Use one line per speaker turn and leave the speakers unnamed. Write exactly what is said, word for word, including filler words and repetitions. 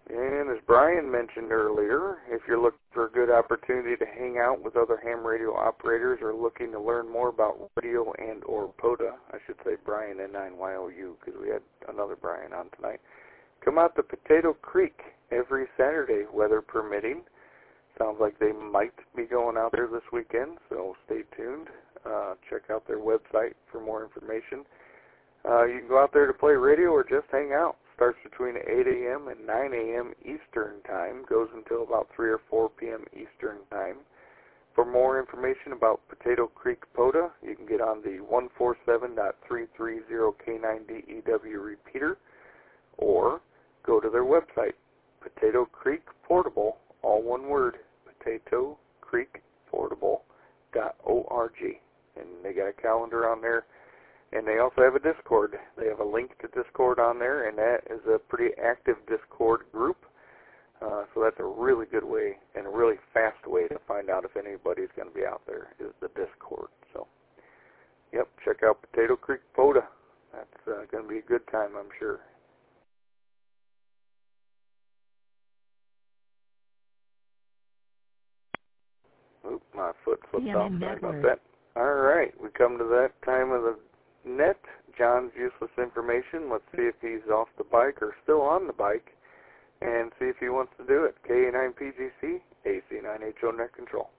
And as Brian mentioned earlier, if you're looking for a good opportunity to hang out with other ham radio operators or looking to learn more about radio and or POTA, I should say Brian N nine Y O U because we had another Brian on tonight, come out to Potato Creek every Saturday, weather permitting. Sounds like they might be going out there this weekend, so stay tuned. Uh, check out their website for more information. Uh, you can go out there to play radio or just hang out. Starts between eight a.m. and nine a.m. Eastern Time, goes until about three or four p.m. Eastern Time. For more information about Potato Creek POTA, you can get on the one forty-seven dot three thirty K nine D E W repeater or go to their website, Potato Creek Portable, all one word, Potato Creek Portable dot org. And they got a calendar on there. And they also have a Discord. They have a link to Discord on there, and that is a pretty active Discord group. Uh, so that's a really good way and a really fast way to find out if anybody's going to be out there is the Discord. So, yep, check out Potato Creek POTA. That's uh, going to be a good time, I'm sure. Oop, my foot slipped off. Sorry about that. All right, we come to that time of the net. John's useless information. Let's see if he's off the bike or still on the bike and see if he wants to do it. K A nine P G C, A C nine H O Net Control.